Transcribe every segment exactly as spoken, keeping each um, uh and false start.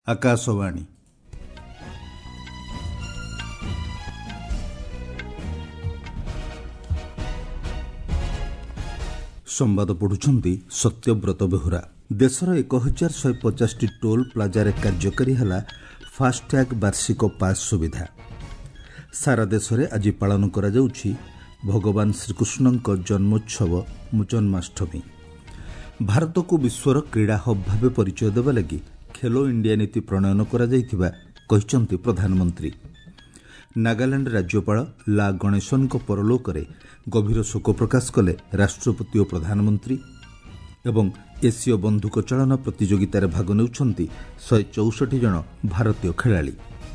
आकाशवाणी संवाद पढ़ुछंती सत्यव्रत बेहुरा। देशर एक हजार शहे पचास टी टोल प्लाजा कार्यकारी है फास्टैग वार्षिक पास सुविधा। सारा देश में आज पालन करा जाउछि भगवान श्रीकृष्ण जन्मोत्सव जन्माष्टमी। भारत को विश्वर क्रीड़ा हब भाव परिचय देवा लगी खेलो इंडिया नीति प्रणयन करा जाइथिबा कहिसंती प्रधानमंत्री। नागालैंड राज्यपाल ला गणेशन परलोक रे गभीर शोक प्रकाश कले राष्ट्रपति और प्रधानमंत्री। एवं एसीय बंधुक चालना प्रतियोगितार भाग नेउछंती शहे चौसठ जन भारतीय खेलाड़ी।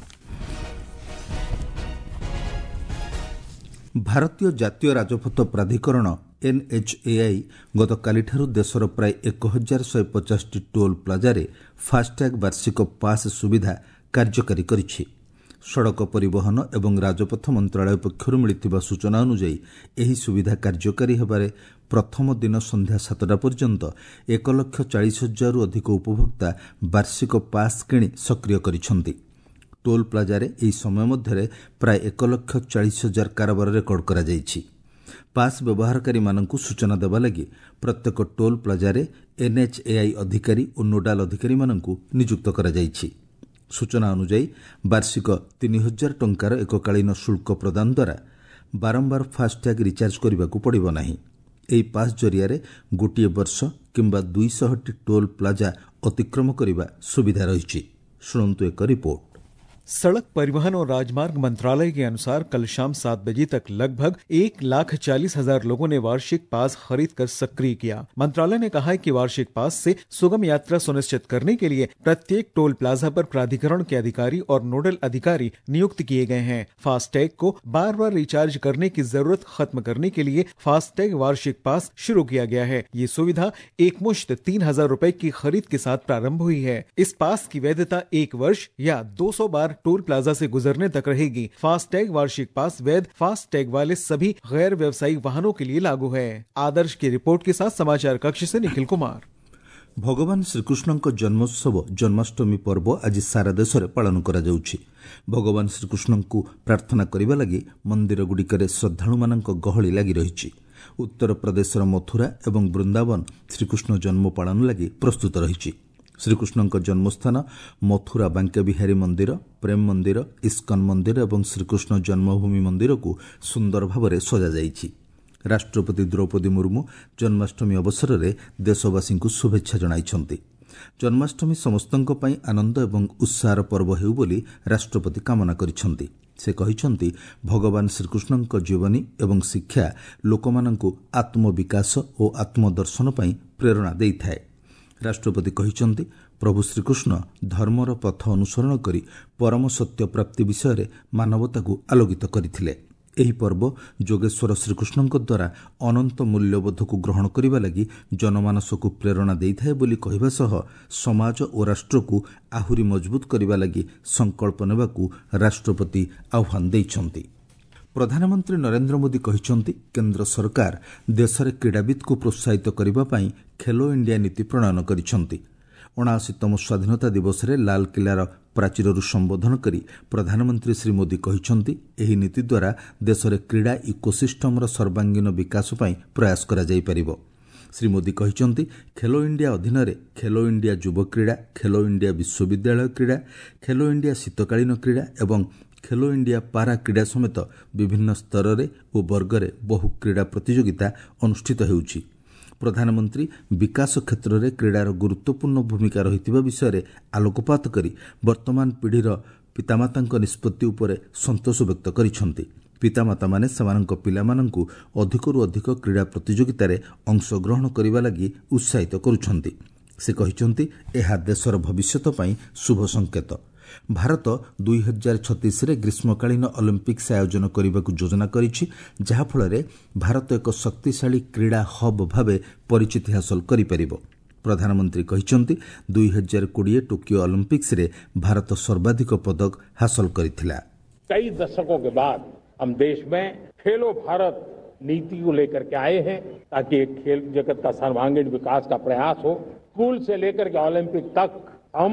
भारतीय जातीय राजपथ प्राधिकरण एनएचएआई गतकालिठारु देशर प्राय एक हजार शहे पचास टी टोल प्लाजा फास्टैग वार्षिक पास सुविधा कार्यकारी करिछि। सड़क परिवहन एवं राजपथ मंत्रालय पक्षरु मिलिथिबा सूचना अनुसार एही सुविधा कार्यकारी हेबारे प्रथम दिन संध्या सातटा पर्यंत एक लक्ष चालीस हजार अधिक उपभोक्ता वार्षिक पास किणी सक्रिय करिछंती। टोल प्लाजा एही समय मध्य प्राय एक लक्ष चालीस हजार कारोबार रेकर्ड करा जाइछि। पास व्यवहारकारी मानकु सूचना देवा लगी प्रत्येक टोल प्लाजा एनएचएआई अधिकारी और नोडाल अधिकारी मानकु नियुक्त करा जाइछि। सूचना अनुसार वार्षिक तीन हजार टंकार एककालीन शुल्क प्रदान द्वारा बारंबार फास्टैग रिचार्ज करने को पड़िबो नाही। एही पास जरिया गोटे वर्ष किंबा दुई सौ टी टोल प्लाजा अतिक्रम करने सुविधा रही। शुणन्तु एक रिपोर्ट। सड़क परिवहन और राजमार्ग मंत्रालय के अनुसार कल शाम सात बजे तक लगभग एक लाख चालीस हजार लोगों ने वार्षिक पास खरीद कर सक्रिय किया। मंत्रालय ने कहा है कि वार्षिक पास से सुगम यात्रा सुनिश्चित करने के लिए प्रत्येक टोल प्लाजा पर प्राधिकरण के अधिकारी और नोडल अधिकारी नियुक्त किए गए हैं। फास्टैग को बार बार रिचार्ज करने की जरूरत खत्म करने के लिए फास्टैग वार्षिक पास शुरू किया गया है। ये सुविधा एक मुश्त तीन हजार रूपए की खरीद के साथ प्रारंभ हुई है। इस पास की वैधता एक वर्ष या दो सौ बार टोल प्लाजा से गुजरने तक रहेगी। फास्टैग वार्षिक पास वैध फास्टैग वाले सभी गैर व्यवसायिक वाहनों के लिए लागू है। आदर्श की रिपोर्ट के साथ समाचार कक्ष से निखिल कुमार। भगवान श्रीकृष्ण जन्मोत्सव जन्माष्टमी पर्व आज सारा देश में पालन करा जाउछि। भगवान श्रीकृष्ण को प्रार्थना करने लगी मंदिर गुड़िकर श्रद्धालु मानक गहली लगी रही। उत्तर प्रदेशर मथुरा एवं वृंदावन श्रीकृष्ण जन्म पालन लगी प्रस्तुत रही। श्रीकृष्ण जन्मस्थान मथुरा बांके बिहारी मंदिर, प्रेम मंदिर, इस्कन मंदिर एवं श्रीकृष्ण जन्मभूमि मंदिर को सुंदर भाव में सजा जाइछि। राष्ट्रपति द्रौपदी मुर्मू जन्माष्टमी अवसर में देशवासी को शुभेच्छा जणाइछंती। जन्माष्टमी समस्तंक पई आनंद एवं उत्साहर पर्व हेउ बोली राष्ट्रपति कामना करिछंती। से कहिछंती भगवान श्रीकृष्ण जीवनी एवं शिक्षा लोकमानंकु आत्मविकास और आत्मदर्शन पई प्रेरणा देइथाय। राष्ट्रपति कहिछंती प्रभु श्रीकृष्ण धर्मर पथ अनुसरण करी परम सत्य प्राप्ति विषय रे मानवता को आलोकित करथिले। एही पर्व जोगेश्वर श्रीकृष्ण द्वारा अनंत मूल्यबोध को ग्रहण करने लगी जनमानस को प्रेरणा देइथाय बोली कहबा सह समाज और राष्ट्र को आहुरी मजबूत करने लगी संकल्प नेबाकू राष्ट्रपति आह्वान देइछंती। प्रधानमंत्री नरेंद्र मोदी कहिछंती केंद्र सरकार देश में क्रीड़ाविद को प्रोत्साहित करने पाई खेलो इंडिया नीति प्रणयन करिछंती। उनाशीतम स्वाधीनता दिवस रे लाल किलार प्राचीररू संबोधन करी प्रधानमंत्री श्री मोदी कहिछंती एही नीति द्वारा देश में क्रीड़ा इकोसिस्टम सर्वांगीन विकास पई प्रयास करा जाई परिबो। श्री मोदी कहिछंती खेलो इंडिया अधीन रे खेलो इंडिया युव क्रीड़ा, खेलो इंडिया विश्वविद्यालय क्रीड़ा, खेलो इंडिया शीतकालीन क्रीड़ा एवं खेलो इंडिया पारा क्रीड़ा समेत विभिन्न स्तर और वर्ग में बहु क्रीड़ा प्रतियोगिता अनुष्ठित हेउछि। प्रधानमंत्री विकास क्षेत्र में क्रीड़ार गुरुत्वपूर्ण भूमिका रही विषय में आलोकपात करी वर्तमान पीढ़ीर पितामाता निष्पत्ति उपरे संतोष व्यक्त करिछंती। पितामाता माने सेमानंक पिलामानंकु अधिकरु अधिक क्रीड़ा प्रतियोगिता रे अंशग्रहण करने लगी उत्साहित करुछंती। से कहिछंती एहा देशर भविष्यत पई शुभ संकेत। भारत दुई हजार छत्तीस रे ग्रीष्मकालीन ओलंपिक्स आयोजन करने को योजना करिछि, जहा फଳରେ भारत एक शक्तिशाली क्रीड़ा हब भावे परिचिति हासिल करिपरिबो। प्रधानमंत्री कहिछंती दुई हजार कोड़े टोकियो ओलंपिक्स रे भारत सर्वाधिक पदक हासिल करिथिला। कई दशकों के बाद हम देश में खेलो भारत नीति को लेकर के आए हैं ताकि खेल जगत का सर्वांगीण विकास का प्रयास हो। स्कूल से लेकर के ओलंपिक तक हम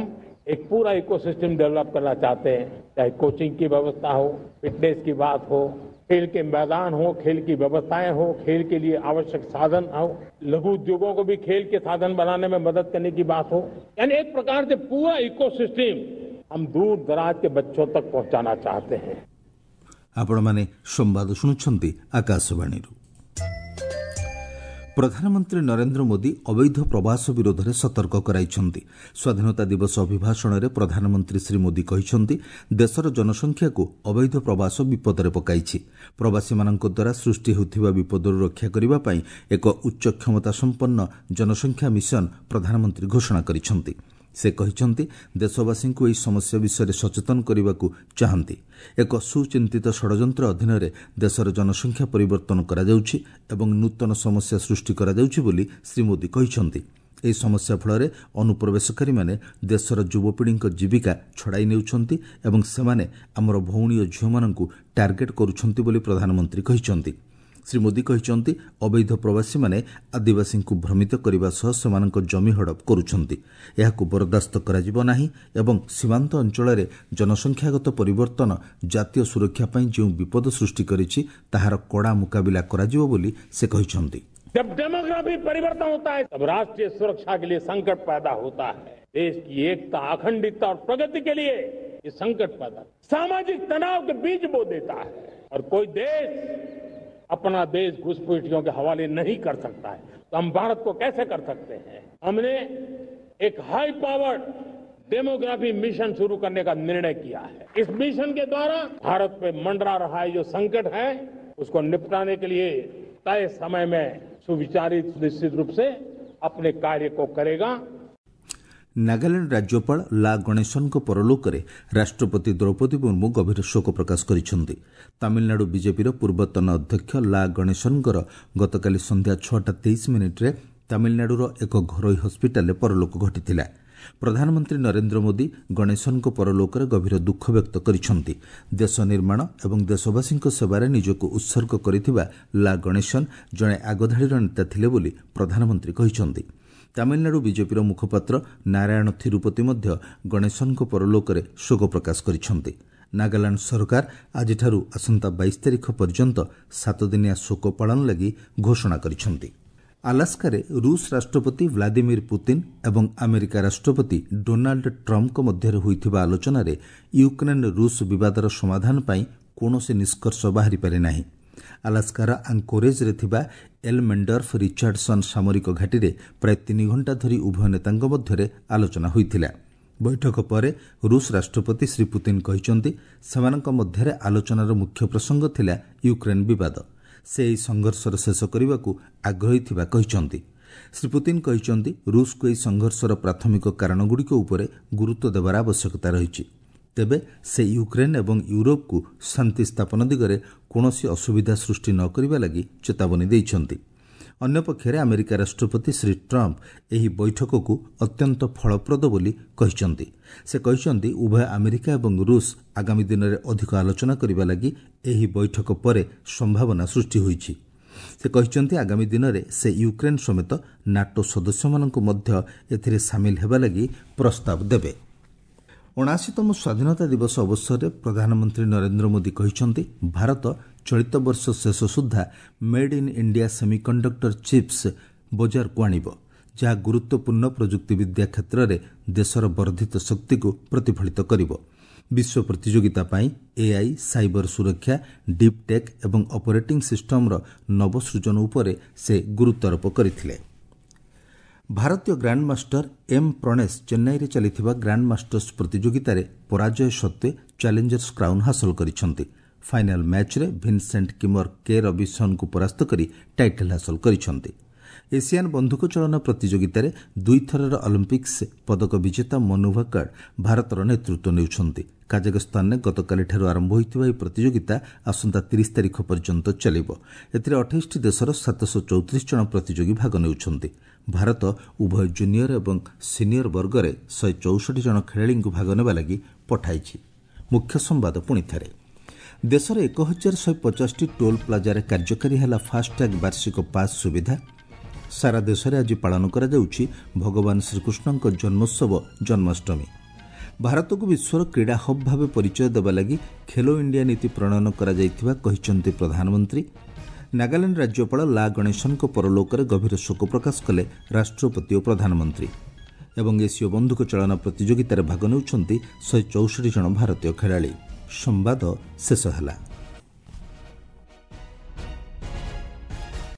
एक पूरा इकोसिस्टम डेवलप करना चाहते हैं, चाहे कोचिंग की व्यवस्था हो, फिटनेस की बात हो, खेल के मैदान हो, खेल की व्यवस्थाएं हो, खेल के लिए आवश्यक साधन हो, लघु उद्योगों को भी खेल के साधन बनाने में मदद करने की बात हो, यानी एक प्रकार से पूरा इकोसिस्टम हम दूर दराज के बच्चों तक पहुंचाना चाहते हैं। आपण माने संवाद शुणुछंती आकाशवाणी। प्रधानमंत्री नरेंद्र मोदी अवैध प्रवास विरोध में सतर्क कराइछंती। स्वाधीनता दिवस अभिभाषण में प्रधानमंत्री श्री मोदी कहिछंती देशर जनसंख्या को अवैध प्रवास विपदरे पकाइछि। प्रवासी मानक द्वारा सृष्टि होथिबा विपदरु रक्षा करिबा पई एक उच्च क्षमता संपन्न जनसंख्या मिशन प्रधानमंत्री घोषणा करिछंती। से कहिछंती देशवासी को यह समस्या विषय सचेतन करने को चाहती। एक सुचिंतित षड्यंत्र अधीन देशर जनसंख्या परिवर्तन करा जाउछि एवं नूतन समस्या सृष्टि करा जाउछि बोली श्री मोदी कहिछंती। एही समस्या फल अनुप्रवेशकारी माने देशर युवपीढ़ी जीविका छड़ाई नेउछंती एवं सेमाने हमर भौणी और झियो मानकु टार्गेट करुछंती बोली प्रधानमंत्री कहिछंती। श्री मोदी कहिछंती अवैध प्रवासी माने आदिवासी को भ्रमित करने सह सेमानक जमी हड़प करुछंती। एहाकु बर्दास्त कराजिबो नाही एवं सीमांत अंचल में जनसंख्यागत परिवर्तन जातीय सुरक्षा पई जो विपद सृष्टि करिछि ताहार कड़ा मुकाबिला कराजिबो बोली से कहिछंती। जब डेमोग्राफी परिवर्तन होता है तब राष्ट्रीय सुरक्षा के लिए संकट पैदा होता है। देश की एकता, अखंडता और प्रगति के लिए ये संकट पैदा सामाजिक तनाव के बीज बो देता है और कोई देश अपना देश घुसपैठियों के हवाले नहीं कर सकता है तो हम भारत को कैसे कर सकते हैं। हमने एक हाई पावर्ड डेमोग्राफी मिशन शुरू करने का निर्णय किया है। इस मिशन के द्वारा भारत पे मंडरा रहा है जो संकट है उसको निपटाने के लिए तय समय में सुविचारित निश्चित रूप से अपने कार्य को करेगा। नागालैंड राज्यपाल ला गणेशन को परलोक में राष्ट्रपति द्रौपदी मुर्मू गभीर शोक प्रकाश करिसेंती। तमिलनाडु बीजेपीर पूर्वतन अध्यक्ष ला गणेशनकर गतकाली संध्या छटा तेईस मिनिट्रे तमिलनाडुर एक घरोई हस्पिटाल परलोक घटिथिला। प्रधानमंत्री नरेंद्र मोदी गणेशन को परलोक में गभीर दुख व्यक्त करिसेंती। देश निर्माण एवं देशवासी सेवारे निजको उत्सर्ग करिथिबा ला गणेशन जणे आगधाड़ीर नेता थिले बोली प्रधानमंत्री कहिसेंती। तमिलनाडु बीजेपीर मुखपात्र नारायण थिरुपति मध्य गणेशन को परलोक में शोक प्रकाश करिसेंती। नागालैंड सरकार आजिठारु आसंता बाईस तारिख पर्यंत सात दिनिया शोक पालन लगी घोषणा करिसेंती। आलास्कारे रूस राष्ट्रपति व्लादिमीर पुतिन एवं अमेरिका राष्ट्रपति डोनाल्ड ट्रम्प मध्य होइथिबा आलोचना रे यूक्रेन रूस विवादर समाधान पई कोनोसी निष्कर्ष बाहरी पारे नाही। आलास्कार आंकोरेज रे थिबा एलमेंडर्फ रिचार्डसन सामरिक घाटी रे प्राय तीन घंटा धरी उभय नेतांक मध्यरे आलोचना होइथिला। बैठक पर रूस राष्ट्रपति श्री पुतिन कहिसंती सेमानक मध्यरे आलोचनार मुख्य प्रसंग थिला यूक्रेन विवाद। से एही संघर्षर शेष करने को आग्रही थिबा कहिसंती। श्री पुतिन कहिसंती रूस को एही संघर्षर प्राथमिक कारणगुड़िक उपरे गुरुत्व देवार आवश्यकता रहिछि। तेबे से यूक्रेन एवं यूरोप को शांति स्थापन दिगरे कोनोसी असुविधा सृष्टि न करिबा लागि चेतावनी दैछंती। अन्य पक्षरे अमेरिका राष्ट्रपति श्री ट्रम्प एही बैठक को अत्यंत फलप्रद बोली कहिसंती। से कहिसंती उभय अमेरिका एवं रूस आगामी दिन में अधिक आलोचना करिबा लागि एही बैठक पर संभावना सृष्टि होइछि। से कहिसंती आगामी दिन में से यूक्रेन समेत नाटो सदस्य मानक मध्य एथिरे शामिल हेबा लागि प्रस्ताव देबे। उनाशीतम स्वाधीनता दिवस अवसर में प्रधानमंत्री नरेंद्र मोदी कहिसंती भारत चलित वर्ष शेष सुधा made in India semiconductor chips बजार को आणिब, जहा गुरुत्वपूर्ण प्रजुक्तिविद्या क्षेत्र में देशर वर्धित शक्ति को प्रतिफलित करिब। विश्व प्रतियोगिता पाई एआई, साइबर सुरक्षा, डीप टेक एवं ऑपरेटिंग सिस्टम नवसृजन उपरे से गुरुत्वारोप करथिले। भारतीय ग्रांडमास्टर एम प्रणेश चेन्नई रे चलिथिबा ग्रांडमास्टर्स प्रतियोगिता रे पराजय सत्वे चैलेंजर्स क्राउन हासिल करिसेंती। फाइनल मैच रे विंसेंट किमर के रविसन को परास्त करी टाइटल हासिल करिसेंती। एशियान बंधुक चलन प्रतियोगिता रे दुई थरर ओलंपिक्स पदक विजेता मनु भाकर भारतर नेतृत्व नेउछंती। काजाखस्तान ने गतकाली ठारू आरंभ होइथिबा एही प्रतियोगिता आसंता तीस तारिख पर्यंत चलिब। एथिरे अट्ठाईस टी देशर सात सौ चौतीस जन प्रतियोगी भाग नेउछंती। भारत उभय जूनियर एवं सीनियर वर्ग में एक सौ चौसठ जन खेलाड़ी भाग नेबा लागि पठाइछि। मुख्य संवाद पुणी थारे। देशर एक हजार शहे पचास टी टोल प्लाजा कार्यकारी है फास्टैग वार्षिक पास सुविधा। सारा देश में आज पालन करा जाउछि भगवान श्रीकृष्ण जन्मोत्सव जन्माष्टमी। भारत को विश्वर क्रीड़ा हब भाव परिचय देवा लगी खेलो इंडिया नीति प्रणयन कराଯାଇଥିବା कहिसंती प्रधानमंत्री। नागालैंड राज्यपाल ला गणेशन परलोकरे गभीर शोक प्रकाश कले राष्ट्रपति और प्रधानमंत्री। एवं एसीय बंधुक चालना प्रतियोगितार भाग नेउछंती शहे चौसठ जन भारतीय खेलाड़ी। संवाद शेष ହେଲା।